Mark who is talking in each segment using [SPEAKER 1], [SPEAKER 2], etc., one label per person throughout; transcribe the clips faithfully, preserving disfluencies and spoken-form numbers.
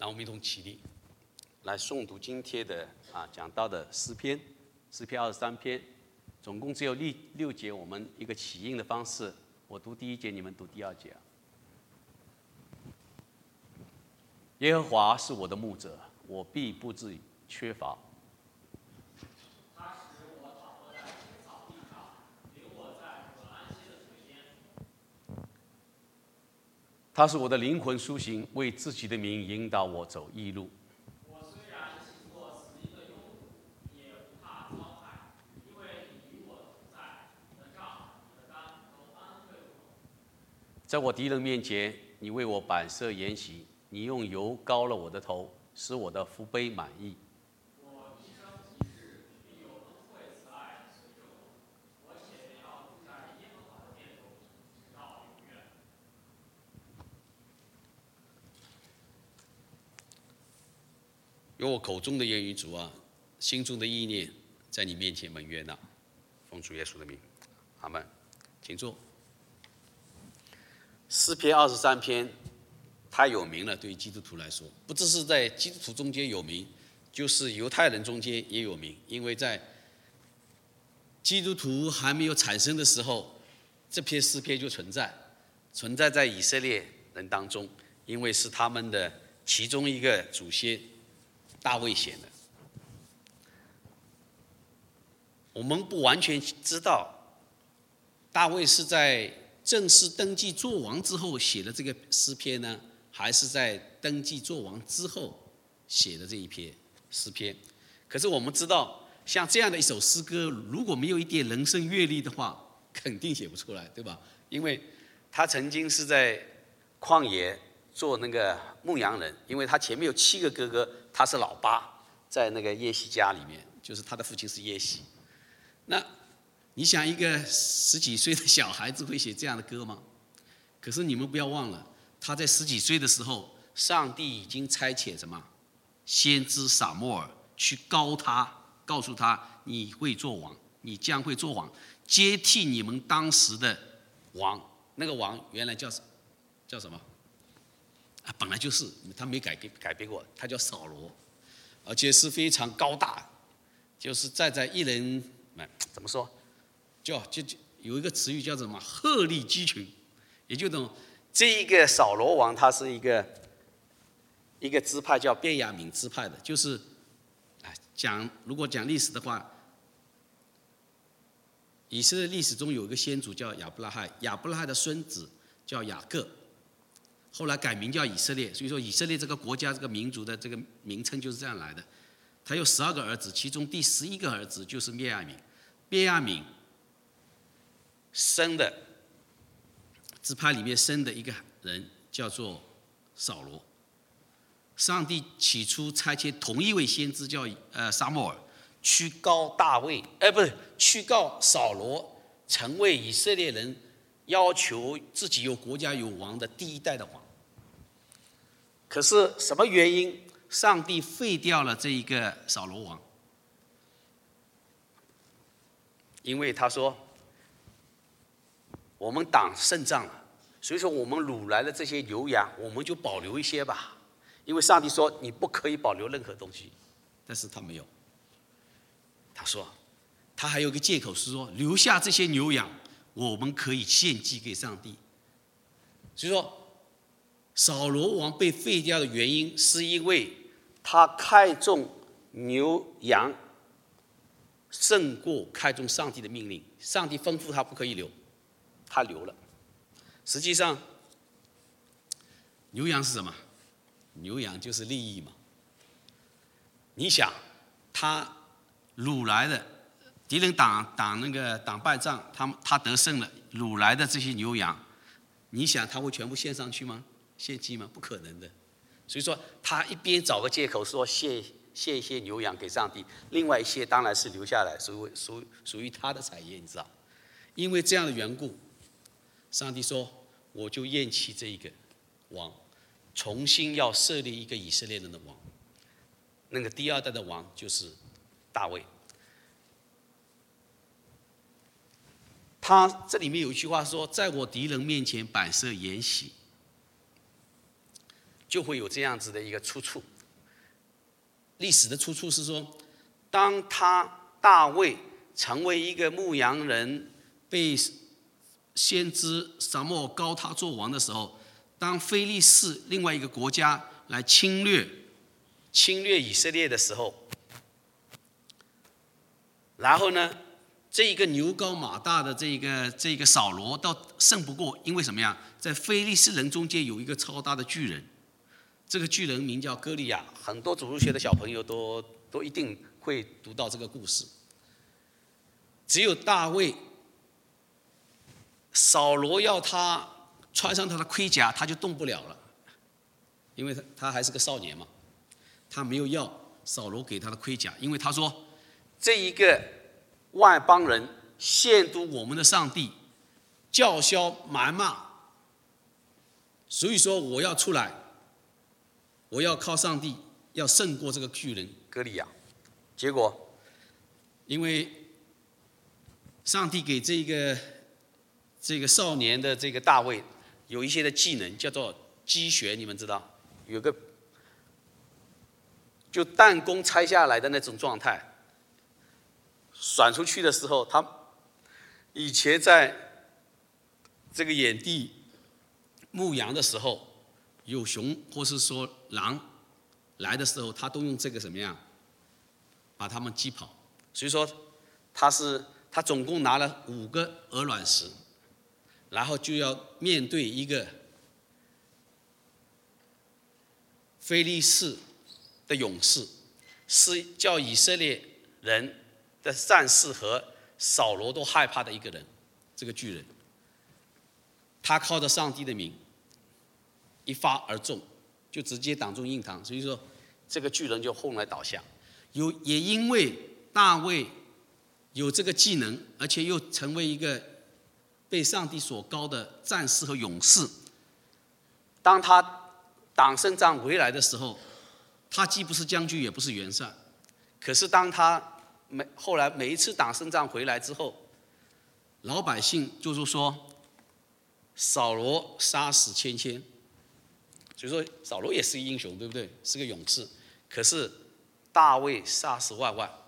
[SPEAKER 1] 让我们一同起立，来诵读今天的啊讲到的诗篇，诗篇二十三篇，总共只有六六节，我们一个起印的方式，我读第一节，你们读第二节。耶和华是我的牧者，我必不致缺乏。
[SPEAKER 2] 他使我躺卧在青草地上，领我在可安息的水边。
[SPEAKER 1] 他是我的灵魂苏醒，为自己的名引导我走义路。
[SPEAKER 2] 我虽然行过死荫的幽谷，也不怕遭害，因为你与我同在，你的杖、你的竿都安慰我。
[SPEAKER 1] 在我敌人面前，你为我摆设筵席，你用油膏了我的头，使我的福杯满溢。
[SPEAKER 2] 我一生一世必有恩惠慈爱随着我，我且要住在耶和华的殿中，直到永远。
[SPEAKER 1] 有我口中的言语，主啊，心中的意念，在你面前蒙悦纳。奉主耶稣的名，阿们。请坐。诗篇二十三篇，它有名了。对于基督徒来说，不只是在基督徒中间有名，就是犹太人中间也有名。因为在基督徒还没有产生的时候，这篇诗篇就存在，存在在以色列人当中，因为是他们的其中一个祖先大卫写的。我们不完全知道，大卫是在正式登记做王之后写的这个诗篇呢，还是在登记做王之后写的这一篇诗篇？可是我们知道，像这样的一首诗歌，如果没有一点人生阅历的话，肯定写不出来，对吧？因为他曾经是在旷野做那个牧羊人，因为他前面有七个哥哥，他是老八，在那个耶西家里面，就是他的父亲是耶西。那你想，一个十几岁的小孩子会写这样的歌吗？可是你们不要忘了，他在十几岁的时候，上帝已经差遣什么先知撒母耳去膏他，告诉他你会做王，你将会做王，接替你们当时的王。那个王原来叫叫什么？啊，本来就是他没改变改变过，他叫扫罗，而且是非常高大，就是站在一人。怎么说？就就就有一个词语叫什么？鹤立鸡群，也就等这一个扫罗王，他是一个一个支派叫便雅悯支派的，就是啊，讲如果讲历史的话，以色列历史中有一个先祖叫亚伯拉罕，亚伯拉罕的孙子叫雅各，后来改名叫以色列，所以说以色列这个国家这个民族的这个名称就是这样来的。他有十二个儿子，其中第十一个儿子就是便雅悯。便雅悯生的支派里面生的一个人叫做扫罗。上帝起初差遣同一位先知叫呃撒母耳去告大卫，哎，不是去告扫罗，成为以色列人要求自己有国家有王的第一代的王。可是什么原因？上帝废掉了这一个扫罗王。因为他说，我们打胜仗了，所以说我们掳来的这些牛羊，我们就保留一些吧。因为上帝说你不可以保留任何东西，但是他没有。他说，他还有个借口是说，留下这些牛羊，我们可以献祭给上帝。所以说，扫罗王被废掉的原因，是因为他看重牛羊胜过看重上帝的命令。上帝吩咐他不可以留，他留了。实际上，牛羊是什么？牛羊就是利益嘛。你想，他掳来的敌人打打那个打败仗，他他得胜了，掳来的这些牛羊，你想他会全部献上去吗？献祭吗？不可能的。所以说，他一边找个借口说献献一些牛羊给上帝，另外一些当然是留下来，属属属于他的产业，你知道？因为这样的缘故，上帝说，我就厌弃这一个王，重新要设立一个以色列人的王。那个第二代的王就是大卫。他这里面有一句话说，在我敌人面前摆设筵席。 就会有这样子的一个出处。历史的出处是说，当他大卫成为一个牧羊人，被先知撒母耳膏他做王的时候，当非利士另外一个国家来侵略侵略以色列的时候，然后呢，这一个牛高马大的这个这个扫罗倒胜不过，因为什么呀？在非利士人中间有一个超大的巨人，这个巨人名叫歌利亚，很多主日学的小朋友都都一定会读到这个故事。只有大卫，扫罗要他穿上他的盔甲，他就动不了了，因为他他还是个少年嘛，他没有要扫罗给他的盔甲，因为他说这一个外邦人亵渎我们的上帝，叫嚣谩骂，所以说我要出来，我要靠上帝，要胜过这个巨人歌利亚。结果，因为上帝给这个这个少年的这个大卫有一些的技能，叫做击穴，你们知道，有个就弹弓拆下来的那种状态。甩出去的时候，他以前在这个野地牧羊的时候，有熊或是说狼来的时候，他都用这个怎么样把他们击跑。所以说，他是他总共拿了五个鹅卵石，然后就要面对一个非利士的勇士，是叫以色列人的战士和扫罗都害怕的一个人，这个巨人，他靠着上帝的名一发而中，就直接挡中印堂，所以说这个巨人就后来倒下。有也因为大卫有这个技能，而且又成为一个被上帝所膏的战士和勇士，当他打胜仗回来的时候，他既不是将军也不是元帅，可是当他每后来每一次打胜仗回来之后，老百姓就是说扫罗杀死千千，所以说扫罗也是英雄，对不对？是个勇士。可是大卫杀死万万，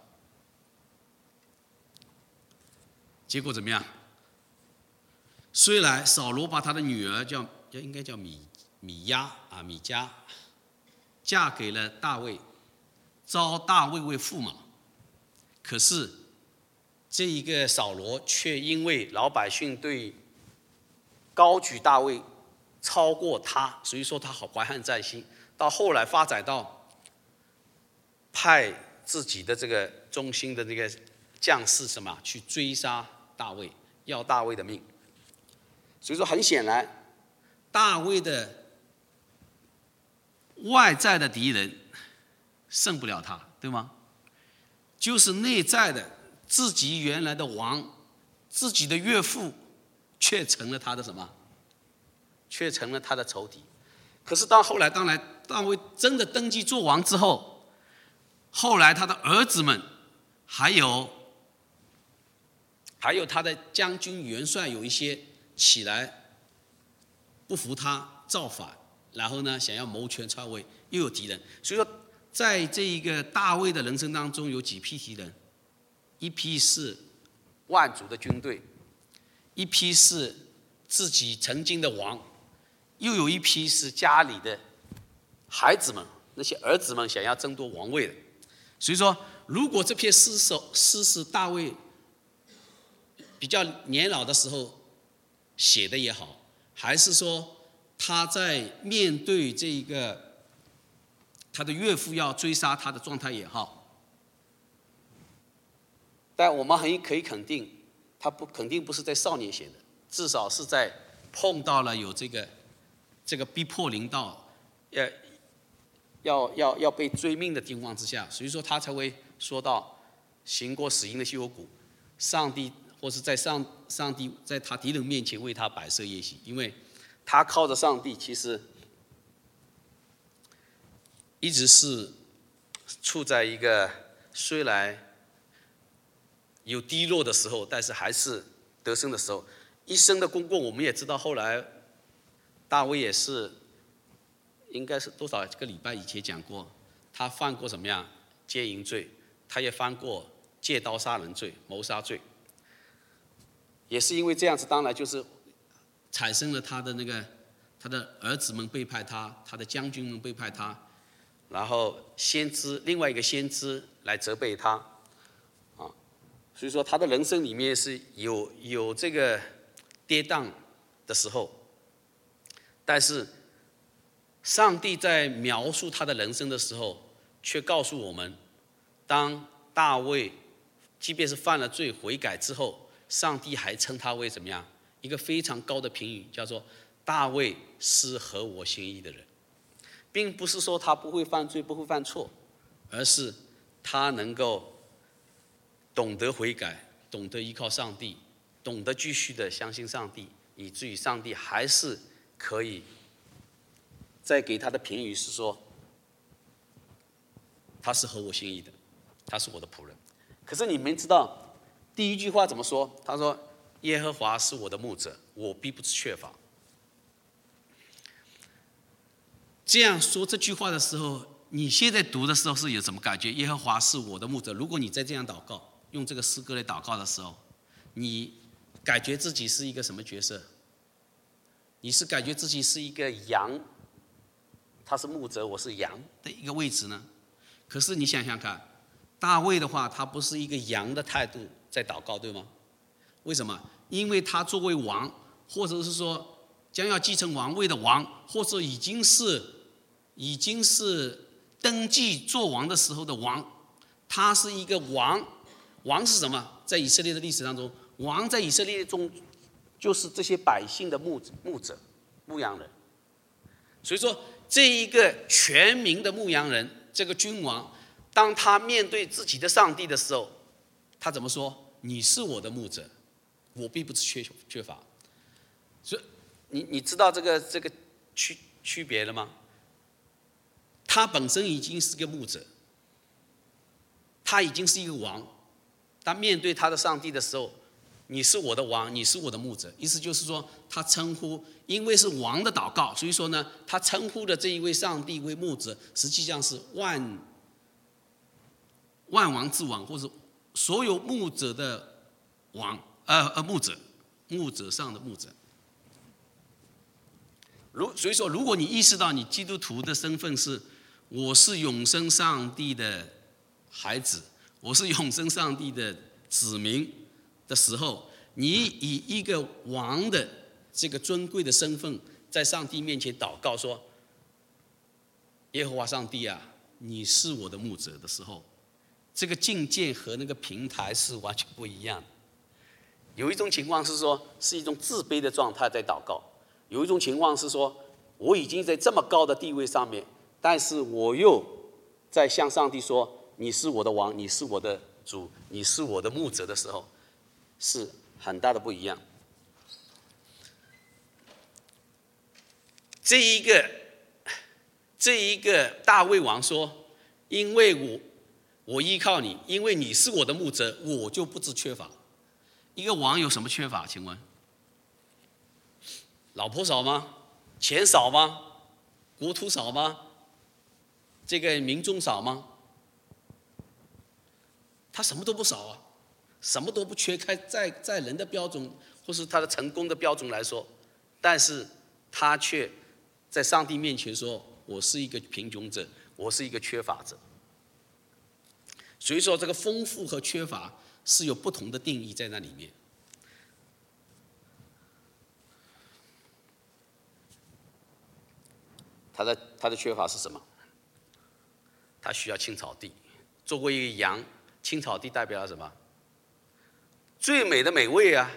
[SPEAKER 1] 结果怎么样？虽然扫罗把他的女儿叫应该叫米米亚啊米迦嫁给了大卫，招大卫为驸马。可是，这一个扫罗却因为老百姓对高举大卫超过他，所以说他好怀恨在心。到后来发展到派自己的这个中心的这个将士什么去追杀大卫，要大卫的命。所以说很显然，大卫的外在的敌人胜不了他，对吗？就是内在的自己原来的王，自己的岳父，却成了他的什么？却成了他的仇敌。可是到后来，当然大卫真的登基做王之后，后来他的儿子们，还有还有他的将军元帅有一些起来不服他，造反，然后呢想要谋权篡位，又有敌人。所以说，在这一个大卫的人生当中，有几批敌人，一批是万族的军队，一批是自己曾经的王，又有一批是家里的孩子们，那些儿子们想要争夺王位的。所以说，如果这篇诗首诗是大卫比较年老的时候写的也好，还是说他在面对这个他的岳父要追杀他的状态也好，但我们很可以肯定，他不肯定不是在少年写的，至少是在碰到了有这个这个逼迫临到，要要要要被追命的情况之下，所以说他才会说到行过死荫的幽谷，上帝或是在上上帝在他敌人面前为他摆设宴席，因为他靠着上帝，其实一直是处在一个虽然有低落的时候，但是还是得胜的时候。一生的公公，我们也知道，后来大卫也是应该是多少个礼拜以前讲过，他犯过什么样奸淫罪，他也犯过借刀杀人罪、谋杀罪，也是因为这样子，当然就是产生了他的那个他的儿子们背叛他，他的将军们背叛他，然后先知另外一个先知来责备他，啊，所以说他的人生里面是有有这个跌宕的时候，但是上帝在描述他的人生的时候，却告诉我们，当大卫即便是犯了罪悔改之后，上帝还称他为怎么样？一个非常高的评语，叫做大卫是合我心意的人，并不是说他不会犯罪、不会犯错，而是他能够懂得悔改，懂得依靠上帝，懂得继续的相信上帝，以至于上帝还是可以再给他的评语是说，他是合我心意的，他是我的仆人。可是你们知道第一句话怎么说？他说：“耶和华是我的牧者，我必不致缺乏。”这样说这句话的时候，你现在读的时候是有什么感觉？耶和华是我的牧者。如果你在这样祷告，用这个诗歌来祷告的时候，你感觉自己是一个什么角色？你是感觉自己是一个羊，他是牧者，我是羊的一个位置呢？可是你想想看，大卫的话，他不是一个羊的态度在祷告，对吗？为什么？因为他作为王，或者是说将要继承王位的王，或者已经是已经是登记做王的时候的王，他是一个王。王是什么？在以色列的历史当中，王在以色列中就是这些百姓的牧牧者、牧羊人。所以说，这一个全民的牧羊人，这个君王，当他面对自己的上帝的时候，他怎么说？你是我的牧者，我必不致缺缺乏。所以，你你知道这个这个区区别了吗？他本身已经是个牧者，他已经是一个王。他面对他的上帝的时候，你是我的王，你是我的牧者。意思就是说，他称呼，因为是王的祷告，所以说呢，他称呼的这一位上帝为牧者，实际上是万万王之王，或者所有牧者的王，呃呃牧者，牧者上的牧者。如所以说，如果你意识到你基督徒的身份是，我是永生上帝的孩子，我是永生上帝的子民的时候，你以一个王的这个尊贵的身份，在上帝面前祷告说：“耶和华上帝啊，你是我的牧者”的时候，这个境界和那个平台是完全不一样的。有一种情况是说，是一种自卑的状态在祷告；有一种情况是说，我已经在这么高的地位上面，但是我又在向上帝说：“你是我的王，你是我的主，你是我的牧者”的时候，是很大的不一样。这一个这一个大卫王说：“因为我我依靠你，因为你是我的牧者，我就不致缺乏。”一个王有什么缺乏？请问，老婆少吗？钱少吗？国土少吗？这个民众少吗？他什么都不少啊，什么都不缺。开在在人的标准或是他的成功的标准来说，但是他却在上帝面前说：“我是一个贫穷者，我是一个缺乏者。”所以说，这个丰富和缺乏是有不同的定义在那里面。他的他的缺乏是什么？他需要青草地。作为一个羊，青草地代表了什么？最美的美味啊！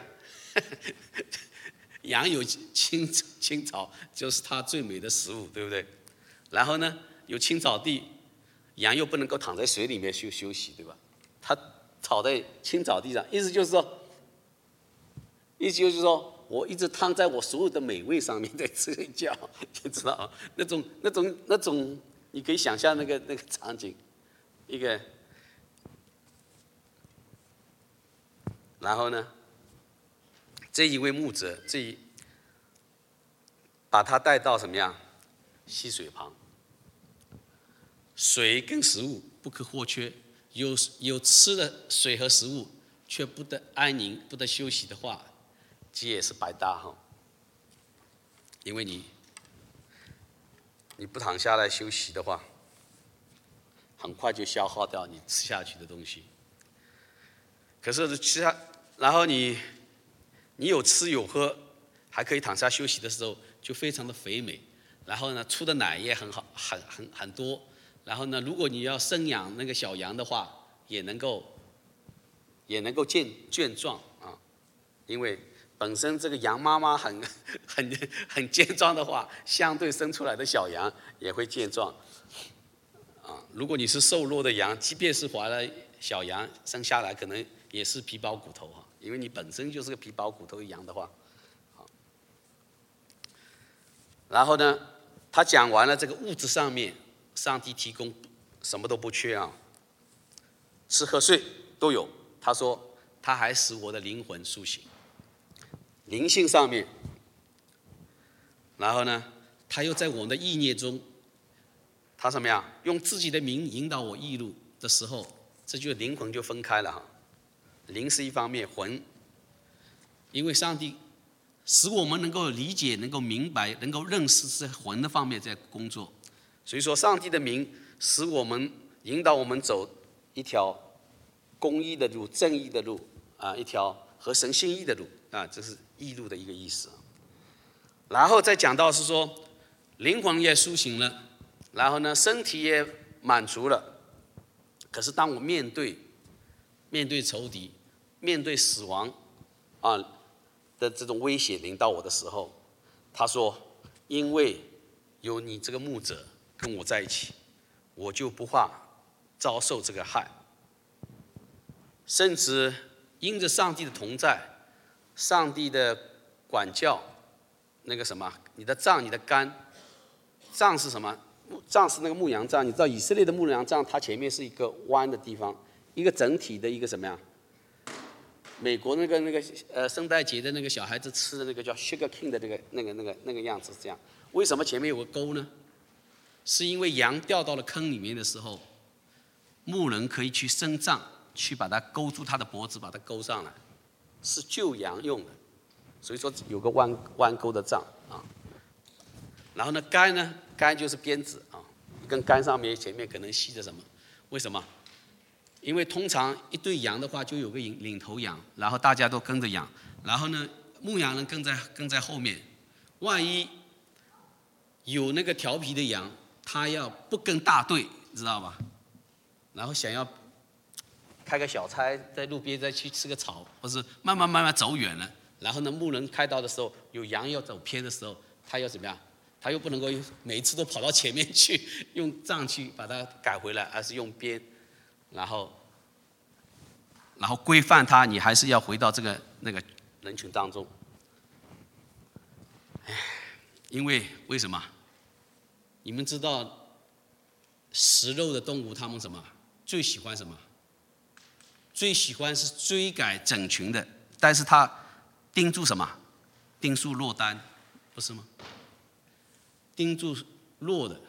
[SPEAKER 1] 羊有青青草，就是它最美的食物，对不对？然后呢，有青草地，羊又不能够躺在水里面休休息，对吧？它草在青草地上，意思就是说，意思就是说，我一直躺在我所有的美味上面在睡觉，你知道吗？那种那种那种，你可以想象那个那个场景，一个，然后呢，这一位牧者，这一把他带到什么样？ 溪水旁。水跟食物不可或缺，有有吃的水和食物，却不得安宁、不得休息的话，这也是白搭哈。因为你你不躺下来休息的话，很快就消耗掉你吃下去的东西。可是其他，然后你你有吃有喝，还可以躺下休息的时候，就非常的肥美。然后呢，出的奶也很好，很很很多。然后呢，如果你要生养那个小羊的话，也能够也能够健健壮啊，因为本身这个羊妈妈很很很健壮的话，相对生出来的小羊也会健壮啊。如果你是瘦弱的羊，即便是怀了小羊生下来，可能也是皮包骨头哈，因为你本身就是个皮包骨头的羊的话。然后呢，他讲完了这个物质上面，上帝提供什么都不缺啊，吃喝睡都有。他说他还使我的灵魂苏醒，灵性上面。然后呢，他又在我们的意念中，他什么呀？用自己的名引导我义路的时候，这就灵魂就分开了哈。灵是一方面，魂，因为上帝使我们能够理解、能够明白、能够认识，在魂的方面在工作。所以说，上帝的名使我们引导我们走一条公义的路、正义的路啊，一条合神心意的路啊，这是义路的一个意思。然后再讲到是说，灵魂也苏醒了，然后呢，身体也满足了。可是当我面对面对仇敌、面对死亡啊的这种威胁临到我的时候，他说：“因为有你这个牧者跟我在一起，我就不怕遭受这个害。甚至因着上帝的同在，上帝的管教，那个什么，你的杖、你的竿，杖是什么？杖是那个牧羊杖。你知道以色列的牧羊杖，它前面是一个弯的地方，一个整体的一个什么呀？美国那个那个呃圣诞节的那个小孩子吃的那个叫 Sugar King 的那个那个那个那个样子是这样。为什么前面有个钩呢？是因为羊掉到了坑里面的时候，牧人可以去伸杖，去把它勾住它的脖子，把它勾上来，是救羊用的。所以说有个弯弯钩的杖啊。然后呢，杆呢，杆就是鞭子啊，一根杆上面前面可能系着什么？为什么？因为通常一对羊的话，就有个领领头羊，然后大家都跟着羊，然后呢，牧羊人跟在跟在后面。万一有那个调皮的羊，他要不跟大队，知道吧？然后想要开个小差，在路边再去吃个草，或是慢慢慢慢走远了，然后呢，牧人开刀的时候，有羊要走偏的时候，他要怎么样？他又不能够每一次都跑到前面去，用杖去把它改回来，而是用鞭，然后，然后规范它，你还是要回到这个那个人群当中。因为为什么？你们知道食肉的动物，它们什么最喜欢什么？最喜欢是追赶整群的，但是它盯住什么？盯住落单，不是吗？盯住弱的、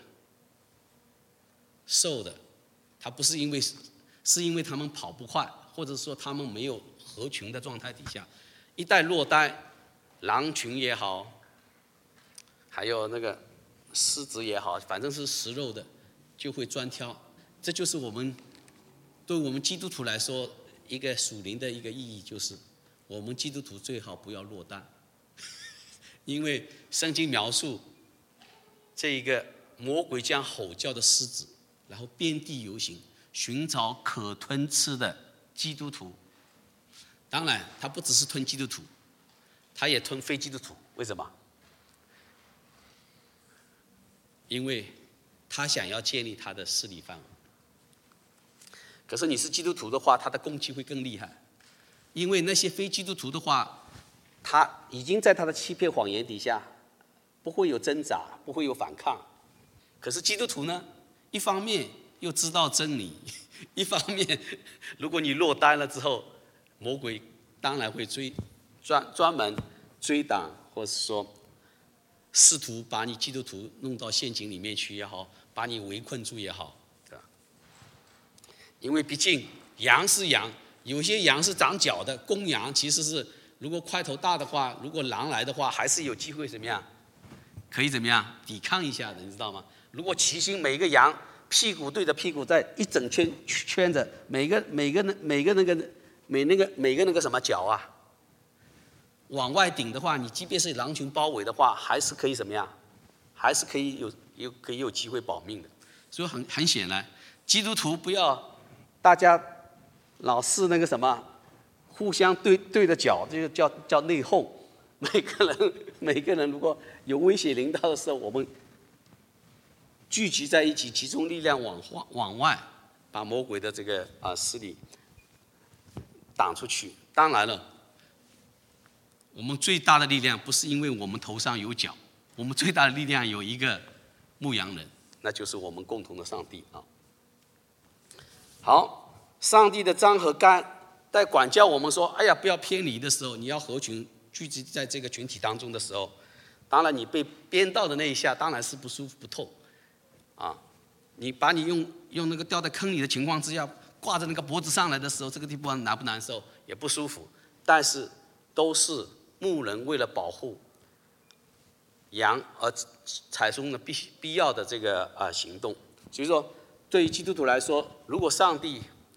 [SPEAKER 1] 瘦的，他不是因为，是因为他们跑不快，或者说他们没有合群的状态底下，一旦落单，狼群也好，还有那个狮子也好，反正是食肉的，就会专挑。这就是我们对我们基督徒来说，一个属灵的一个意义，就是我们基督徒最好不要落单，因为圣经描述。这一个魔鬼将吼叫的狮子，然后遍地游行，寻找可吞吃的基督徒。当然，他不只是吞基督徒，他也吞非基督徒。为什么？因为他想要建立他的势力范围。可是你是基督徒的话，他的攻击会更厉害，因为那些非基督徒的话，他已经在他的欺骗谎言底下。不会有挣扎，不会有反抗。可是基督徒呢，一方面又知道真理，一方面，如果你落单了之后，魔鬼当然会追专专门追挡，或是说试图把你基督徒弄到陷阱里面去也好，把你围困住也好，对吧？因为毕竟羊是羊，有些羊是长角的，公羊其实是如果块头大的话，如果狼来的话，还是有机会怎么样？可以怎么样抵抗一下的，你知道吗？如果齐心每个羊屁股对着屁股在一整圈圈着，每个每个每个那个每那个每个那个什么角啊，往外顶的话，你即便是狼群包围的话，还是可以怎么样？还是可以有有可以有机会保命的。所以很很显然，基督徒不要大家老是那个什么，互相对对着脚，这个叫叫内讧。每个人每个人如果有威胁临到的时候，我们聚集在一起，集中力量往往外，把魔鬼的这个啊势力挡出去。当然了，我们最大的力量不是因为我们头上有角，我们最大的力量有一个牧羊人，那就是我们共同的上帝啊。好，上帝的杖和竿在管教我们说，哎呀，不要偏离的时候，你要合群聚集在这个群体当中的时候，当然你被鞭到的那一下，当然是不舒服不透。啊，你把你用用那个掉在坑里的情况之下，挂着那个脖子上来的时候，这个地方难不难受？也不舒服。但是都是牧人为了保护羊而采用了必必要的这个啊行动。所以说，对于基督徒来说，如果上帝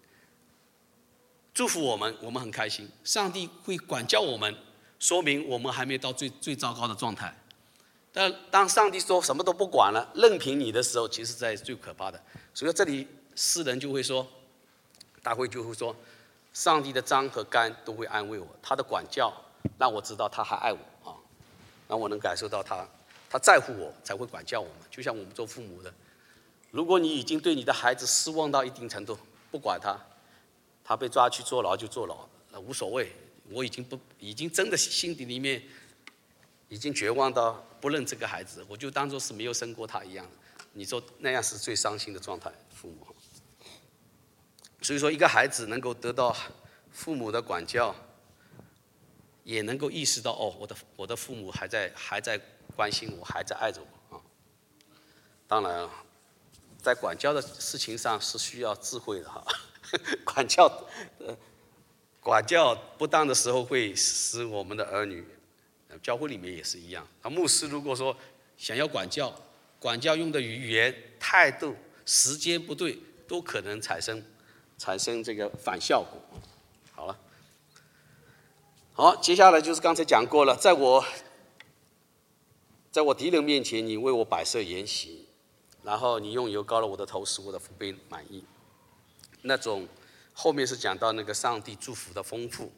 [SPEAKER 1] 祝福我们，我们很开心；上帝会管教我们，说明我们还没到最最糟糕的状态。但当上帝说什么都不管了，任凭你的时候，其实在最可怕的。所以这里诗人就会说，大卫就会说，上帝的杖和竿都会安慰我，他的管教让我知道他还爱我啊，让我能感受到他他在乎我，才会管教我们。就像我们做父母的，如果你已经对你的孩子失望到一定程度，不管他，他被抓去坐牢就坐牢，无所谓。我已经不已经真的心底里面已经绝望到不认这个孩子，我就当作是没有生过他一样。你说那样是最伤心的状态，父母。所以说，一个孩子能够得到父母的管教，也能够意识到哦，我的我的父母还在还在关心我，还在爱着我啊。当然，在管教的事情上是需要智慧的哈，管教呃管教不当的时候会使我们的儿女。教会里面也是一样，啊，牧师如果说想要管教，管教用的语言、态度、时间不对，都可能产生产生这个反效果。好了，好，接下来就是刚才讲过了，在我在我敌人面前，你为我摆设筵席，然后你用油膏了我的头，使我的福杯满溢。那种后面是讲到那个上帝祝福的丰富，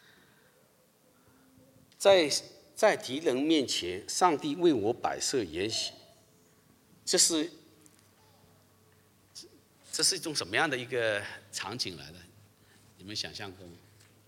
[SPEAKER 1] 在。在敌人面前，上帝为我摆设筵席，这是这是一种什么样的一个场景来的？你们想象过吗？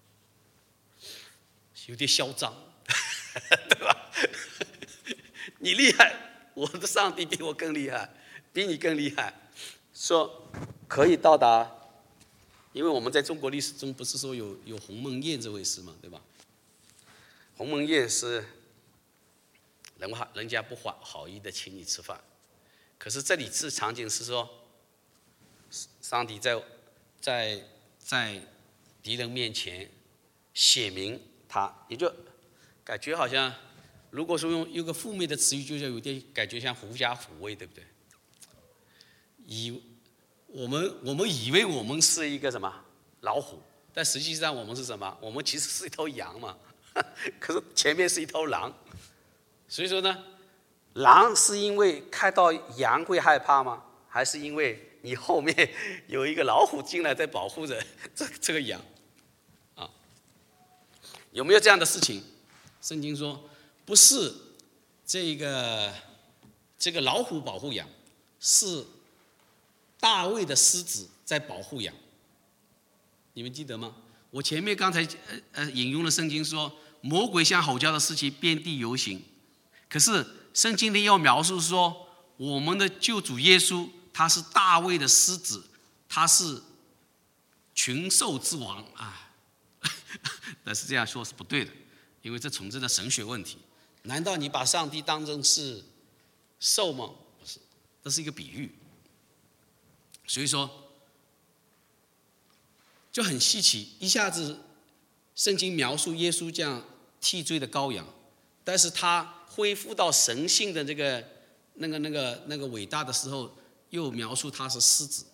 [SPEAKER 1] 有点嚣张，对吧？你厉害，我的上帝比我更厉害，比你更厉害，说可以到达，因为我们在中国历史中不是说有有鸿门宴这回事嘛，对吧？鸿门宴是人人家不好意的请你吃饭，可是这里这场景是说，上帝在在在敌人面前写明他，也就感觉好像，如果说用用个负面的词语，就像有点感觉像狐假虎威，对不对？以我们我们以为我们是一个什么老虎，但实际上我们是什么？我们其实是一头羊嘛。可是前面是一头狼，所以说呢，狼是因为看到羊会害怕吗？还是因为你后面有一个老虎进来在保护着这这个羊？啊，有没有这样的事情？圣经说，不是这个这个老虎保护羊，是大卫的狮子在保护羊。你们记得吗？我前面刚才呃呃引用了圣经说，魔鬼像吼叫的事情遍地游行，可是圣经里要描述说，我们的救主耶稣他是大卫的狮子，他是群兽之王啊。但是这样说是不对的，因为这存在着神学问题。 难道你把上帝当成是兽吗？不是，这是一个比喻。所以说就很稀奇，一下子圣经描述耶稣这样替罪的羔羊，但是他恢复到神性的这个那个那个那个伟大的时候，又描述他是狮子。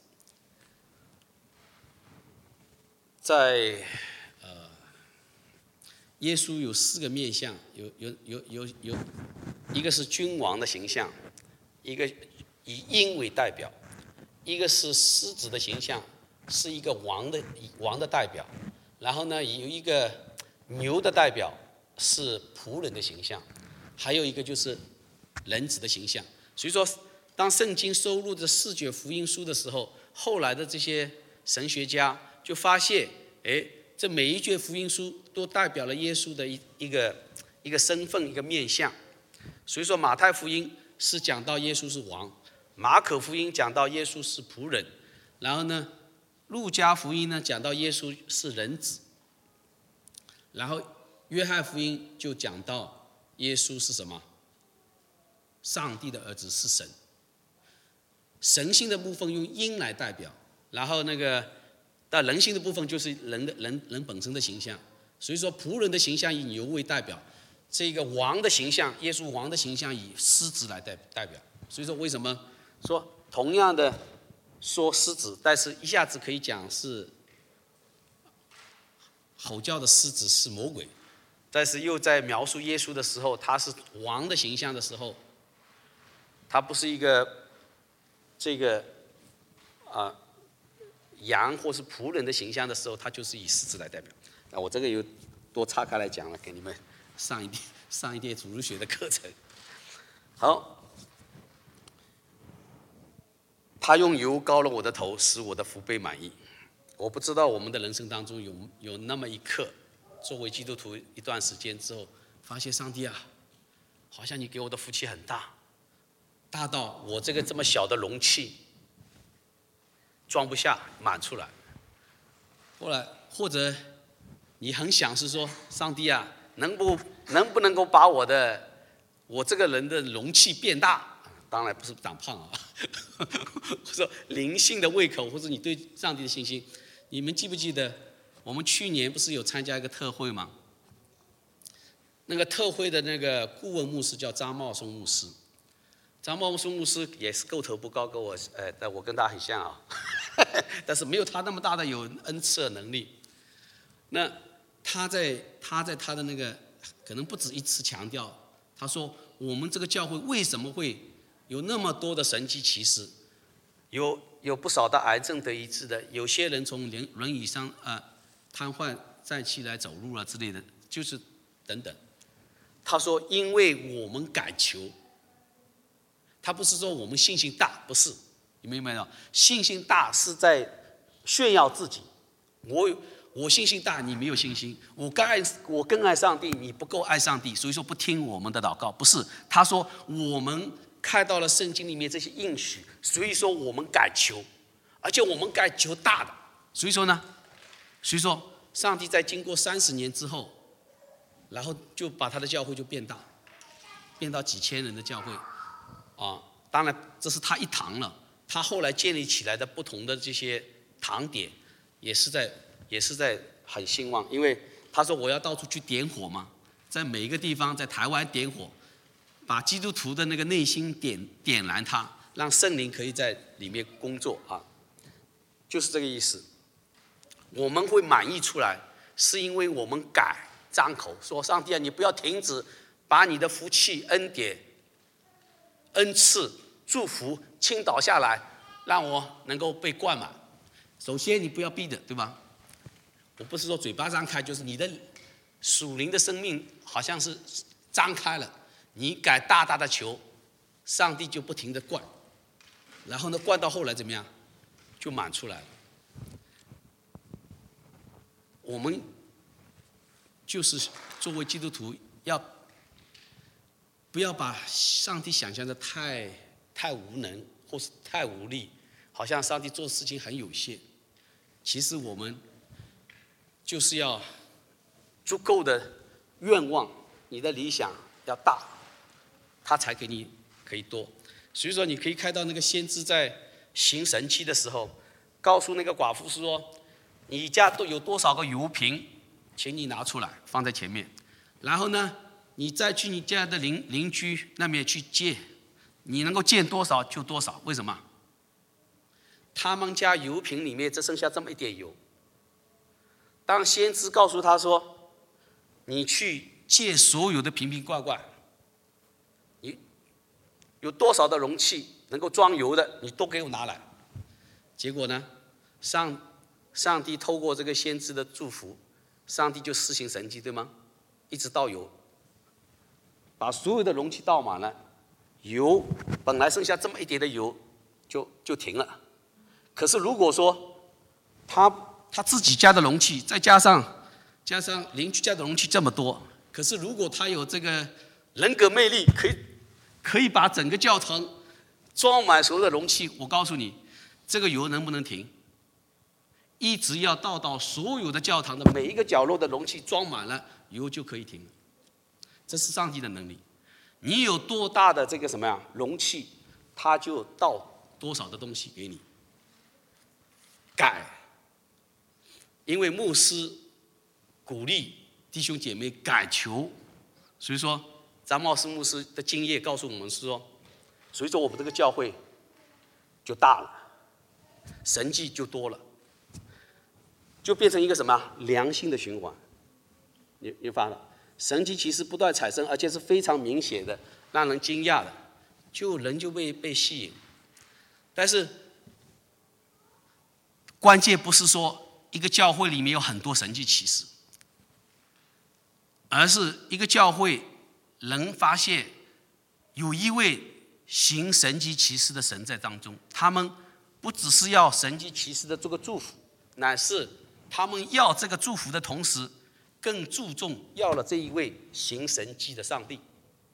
[SPEAKER 1] 在呃，耶稣有四个面相，有有有有有，一个是君王的形象，一个以鹰为代表，一个是狮子的形象，是一个王的王的代表，然后呢有一个牛的代表是仆人的形象，还有一个就是人子的形象。所以说，当圣经收录这四卷福音书的时候，后来的这些神学家就发现，哎，这每一卷福音书都代表了耶稣的一一个一个身份，一个面相。所以说，马太福音是讲到耶稣是王，马可福音讲到耶稣是仆人，然后呢，路加福音呢讲到耶稣是人子，然后约翰福音就讲到耶稣是什么？上帝的儿子，是神。神性的部分用鹰来代表，然后那个到人性的部分就是人的人人本身的形象。所以说，仆人的形象以牛为代表，这个王的形象，耶稣王的形象以狮子来代代表。所以说，为什么说同样的说狮子，但是一下子可以讲是吼叫的狮子是魔鬼，但是又在描述耶稣的时候，他是王的形象的时候，他不是一个这个啊、呃、羊或是仆人的形象的时候，他就是以狮子来代表。那我这个又多岔开来讲了，给你们上一点上一点主日学的课程。好，他用油膏了我的头，使我的福杯满溢。我不知道我们的人生当中有有那么一刻，作为基督徒一段时间之后，发现上帝啊，好像你给我的福气很大，大到我这个这么小的容器装不下，满出来。后来或者你很想是说，上帝啊，能不能不能够把我的我这个人的容器变大？当然不是长胖啊，或者灵性的胃口，或者你对上帝的信心。你们记不记得我们去年不是有参加一个特会吗？那个特会的那个顾问牧师叫张茂松牧师。张茂松牧师也是个头不高，跟我呃，但我跟他很像啊，但是没有他那么大的有恩赐的能力。那他在他在他的那个可能不止一次强调，他说我们这个教会为什么会有那么多的神迹奇事，有有不少的癌症得医治的，有些人从轮轮椅上呃瘫痪站起来走路了之类的，就是等等。他说因为我们敢求，他不是说我们信心大，不是，你明白没有？信心大是在炫耀自己，我我信心大，你没有信心，我更爱我更爱上帝，你不够爱上帝，所以说不听我们的祷告，不是。他说我们看到了圣经里面这些应许，所以说我们敢求，而且我们敢求大的。所以说呢，所以说上帝在经过三十年之后，然后就把他的教会就变大，变到几千人的教会啊。当然这是他一堂了，他后来建立起来的不同的这些堂点，也是在也是在很兴旺。因为他说我要到处去点火嘛，在每一个地方，在台湾点火，把基督徒的那个内心点点燃它，让圣灵可以在里面工作啊，就是这个意思。我们会满意出来，是因为我们敢张口说：上帝啊，你不要停止把你的福气、恩典、恩赐、祝福倾倒下来，让我能够被灌满。首先你不要逼的，对吧？我不是说嘴巴张开，就是你的属灵的生命好像是张开了，你敢大大的求，上帝就不停的灌，然后呢，灌到后来怎么样，就满出来了。我们就是作为基督徒，要不要把上帝想象的太太无能，或是太无力，好像上帝做事情很有限。其实我们就是要足够的愿望，你的理想要大，他才给你可以多。所以说，你可以看到那个先知在行神迹的时候，告诉那个寡妇说：“你家都有多少个油瓶，请你拿出来放在前面，然后呢，你再去你家的邻邻居那边去借，你能够借多少就多少。为什么？他们家油瓶里面只剩下这么一点油。当先知告诉他说：‘你去借所有的瓶瓶罐罐，你有多少的容器能够装油的，你都给我拿来。’结果呢，上上帝透过这个先知的祝福，上帝就施行神迹，对吗？一直倒油，把所有的容器倒满了，油本来剩下这么一点的油就就停了。可是如果说他他自己家的容器，再加上加上邻居家的容器这么多，可是如果他有这个人格魅力，可以可以把整个教堂装满所有的容器，我告诉你，这个油能不能停？一直要倒到所有的教堂的每一个角落的容器装满了，油就可以停了。这是上帝的能力。你有多大的这个什么呀容器，他就倒多少的东西给你。改，因为牧师鼓励弟兄姐妹改求，所以说张茂斯牧师的经验告诉我们是说，所以说我们这个教会就大了，神迹就多了，就变成一个什么良性的循环。你你发了，神迹其实不断产生，而且是非常明显的，让人惊讶的，就人就被被吸引。但是关键不是说一个教会里面有很多神迹奇事，而是一个教会能发现有一位行神迹奇事的神在当中，他们不只是要神迹奇事的这个祝福，乃是他们要这个祝福的同时，更注重要了这一位行神迹的上帝。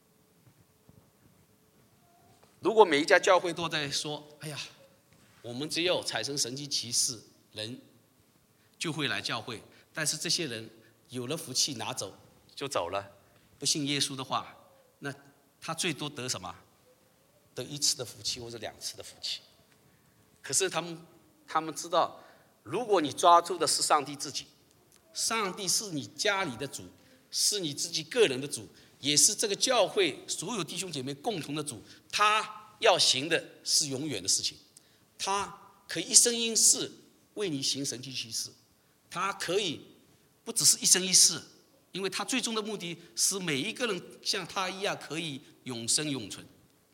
[SPEAKER 1] 如果每一家教会都在说：“哎呀，我们只有产生神迹奇事，人就会来教会。”但是这些人有了福气拿走就走了，不信耶稣的话，那他最多得什么？得一次的福气或者两次的福气。可是他们他们知道，如果你抓住的是上帝自己，上帝是你家里的主，是你自己个人的主，也是这个教会所有弟兄姐妹共同的主。他要行的是永远的事情，他可以一生一世为你行神迹奇事，他可以不只是一生一世，因为他最终的目的是每一个人像他一样可以永生永存。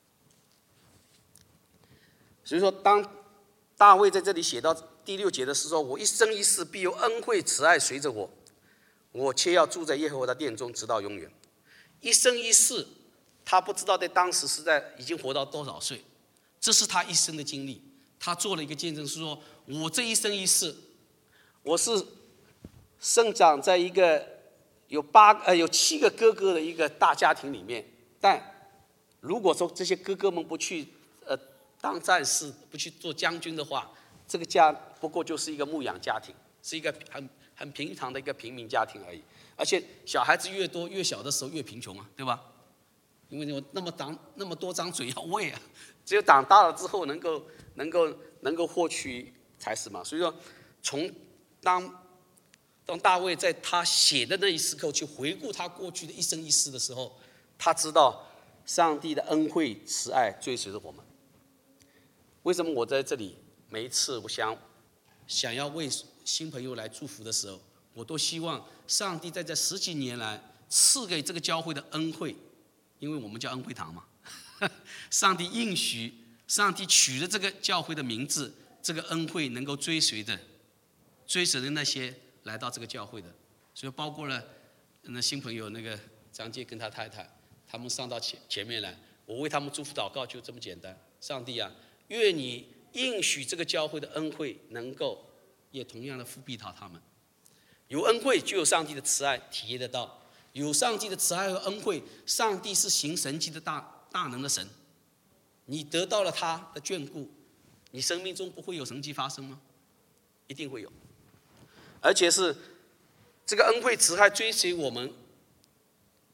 [SPEAKER 1] 所以说，当大卫在这里写到第六节的时候，我一生一世必有恩惠慈爱随着我，我却要住在耶和华的殿中，直到永远。一生一世，他不知道在当时是在已经活到多少岁，这是他一生的经历。他做了一个见证，是说我这一生一世，我是生长在一个有八呃有七个哥哥的一个大家庭里面，但如果说这些哥哥们不去呃当战士，不去做将军的话，这个家不过就是一个牧养家庭，是一个很很平常的一个平民家庭而已。而且小孩子越多，越小的时候越贫穷啊，对吧？因为有那么长那么多张嘴要喂啊，只有长大了之后能够能够能够获取才是嘛。所以说，从当当大卫在他写的那一时刻去回顾他过去的一生一世的时候，他知道上帝的恩惠慈爱追随着我们。为什么我在这里每一次我想想要为新朋友来祝福的时候，我都希望上帝在这十几年来赐给这个教会的恩惠，因为我们叫恩惠堂嘛，上帝应许，上帝取了这个教会的名字，这个恩惠能够追随着追随着那些来到这个教会的，所以包括了那新朋友那个张介跟他太太，他们上到前前面来，我为他们祝福祷告，就这么简单。上帝啊，愿你应许这个教会的恩惠能够也同样的复庇到他们。有恩惠就有上帝的慈爱，体验得到。有上帝的慈爱和恩惠，上帝是行神迹的大大能的神。你得到了他的眷顾，你生命中不会有神迹发生吗？一定会有。而且是这个恩惠慈爱追随我们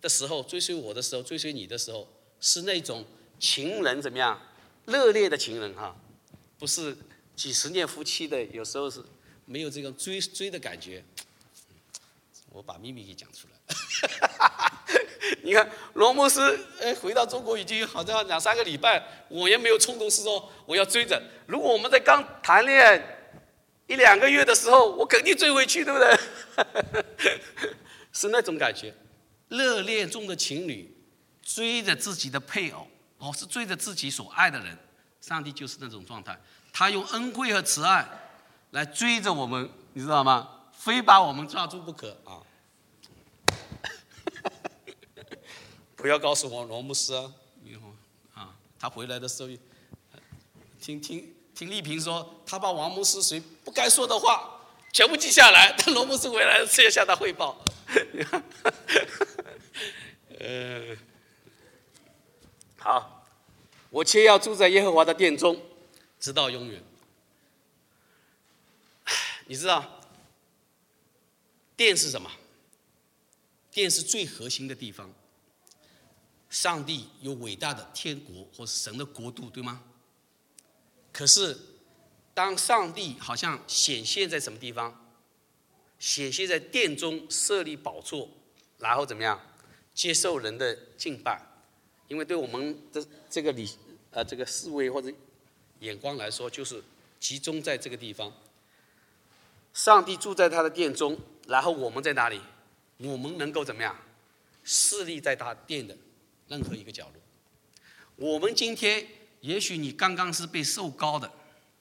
[SPEAKER 1] 的时候，追随我的时候，追随你的时候，是那种情人怎么样？热烈的情人哈，不是几十年夫妻的，有时候是没有这种追追的感觉。我把秘密给讲出来。你看罗牧师，哎，回到中国已经好像两三个礼拜，我也没有冲动是说我要追着。如果我们在刚谈恋爱一两个月的时候，我肯定追回去，对不对？是那种感觉。热恋中的情侣追着自己的配偶，哦，是追着自己所爱的人。上帝就是那种状态，他用恩惠和慈爱来追着我们，你知道吗？非把我们抓住不可啊！不要告诉我罗牧师啊，以后啊，他回来的时候，听听听丽萍说，他把王牧师谁不该说的话全部记下来，等罗牧师回来直接向他汇报。呃，好，我且要住在耶和华的殿中，直到永远。你知道，殿是什么？殿是最核心的地方。上帝有伟大的天国或是神的国度，对吗？可是，当上帝好像显现在什么地方？显现在殿中设立宝座，然后怎么样接受人的敬拜？因为对我们的这个理呃这个思维或者眼光来说，就是集中在这个地方。上帝住在他的殿中，然后我们在哪里？我们能够怎么样？侍立在他殿的任何一个角落。我们今天，也许你刚刚是被受膏的，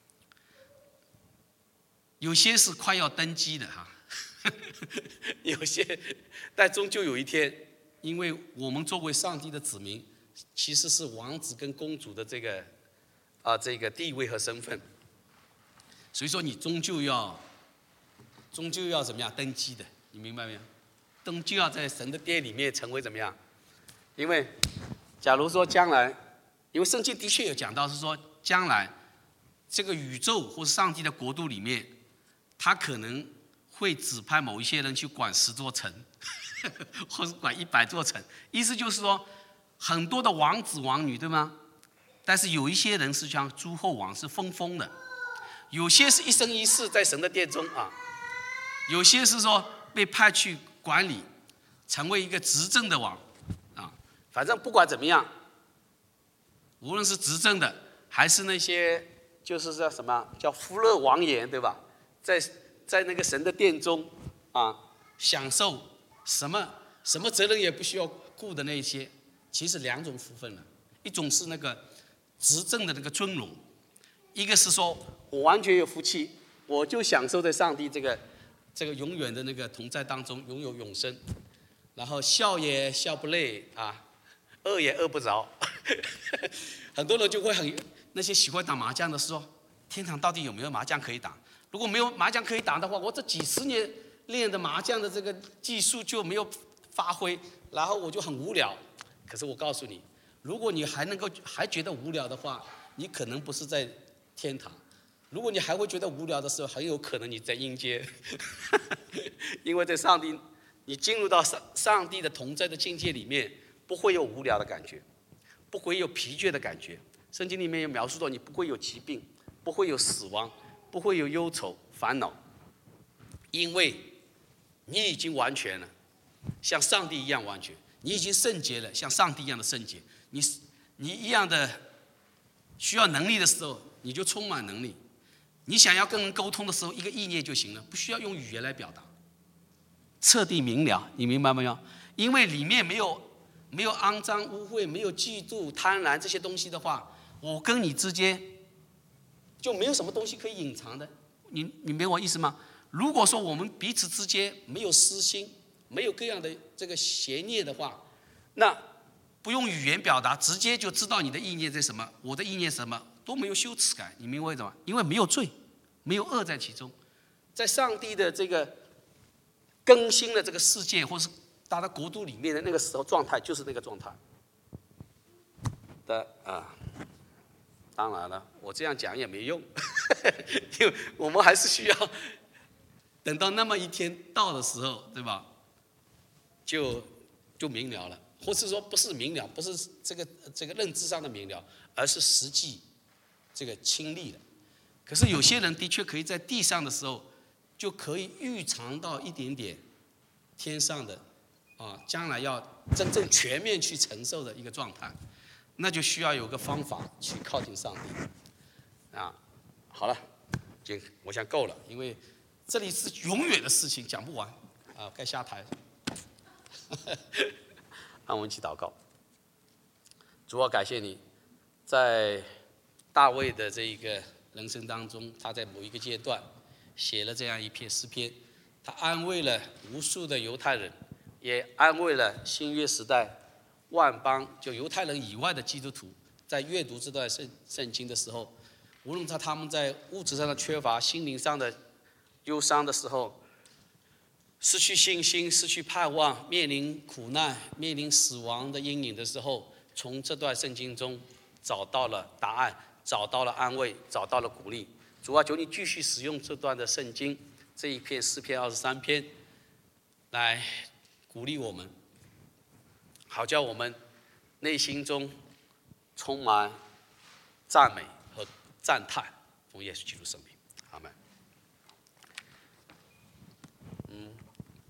[SPEAKER 1] 有些是快要登基的哈，有些，但终究有一天，因为我们作为上帝的子民，其实是王子跟公主的这个啊、呃、这个地位和身份，所以说你终究要。终究要怎么样登基的，你明白没有？终究要在神的殿里面成为怎么样？因为，假如说将来，因为圣经的确有讲到是说，将来这个宇宙或是上帝的国度里面，他可能会指派某一些人去管十座城，或是管一百座城。意思就是说，很多的王子王女，对吗？但是有一些人是像诸侯王，是封封的；有些是一生一世在神的殿中啊。有些是说被派去管理，成为一个执政的王，啊，反正不管怎么样，无论是执政的，还是那些就是叫什么叫福乐王言，对吧？在在那个神的殿中啊，享受什么什么责任也不需要顾的那些，其实两种福分了，一种是那个执政的那个尊荣，一个是说我完全有福气，我就享受在上帝这个。这个永远的那个同在当中拥有永生，然后笑也笑不累啊，饿也饿不着。很多人就会很那些喜欢打麻将的说，天堂到底有没有麻将可以打？如果没有麻将可以打的话，我这几十年练的麻将的这个技术就没有发挥，然后我就很无聊。可是我告诉你，如果你还能够还觉得无聊的话，你可能不是在天堂。如果你还会觉得无聊的时候，很有可能你在阴间，因为在上帝，你进入到上上帝的同在的境界里面，不会有无聊的感觉，不会有疲倦的感觉。圣经里面有描述到，你不会有疾病，不会有死亡，不会有忧愁烦恼，因为你已经完全了，像上帝一样完全，你已经圣洁了，像上帝一样的圣洁。你你一样的需要能力的时候，你就充满能力。你想要跟人沟通的时候，一个意念就行了，不需要用语言来表达，彻底明了，你明白没有？因为里面没有没有肮脏污秽，没有嫉妒贪婪这些东西的话，我跟你之间就没有什么东西可以隐藏的。你你明白我意思吗？如果说我们彼此之间没有私心，没有各样的这个邪念的话，那不用语言表达，直接就知道你的意念是什么，我的意念是什么。都没有羞耻感，你明白为什么？因为没有罪，没有恶在其中。在上帝的这个更新的这个世界，或是他的国度里面的那个时候状态，就是那个状态的啊。当然了，我这样讲也没用，因为我们还是需要等到那么一天到的时候，对吧？就就明了了，或是说不是明了，不是这个这个认知上的明了，而是实际这个亲历的。可是有些人的确可以在地上的时候，就可以预尝到一点点天上的啊，将来要真正全面去承受的一个状态，那就需要有个方法去靠近上帝啊。好了，就我想够了，因为这里是永远的事情，讲不完啊，该下台。让我们一起祷告。主啊，感谢你，在大卫的这一个人生当中，他在某一个阶段写了这样一篇诗篇，他安慰了无数的犹太人，也安慰了新约时代万邦就犹太人以外的基督徒，在阅读这段圣圣经的时候，无论在他们在物质上的缺乏、心灵上的忧伤的时候，失去信心、失去盼望、面临苦难、面临死亡的阴影的时候，从这段圣经中找到了答案，找到了安慰，找到了鼓励。主啊，求你继续使用这段的圣经，这一篇诗篇二十三篇，来鼓励我们，好叫我们内心中充满赞美和赞叹，奉耶稣基督圣名，阿们。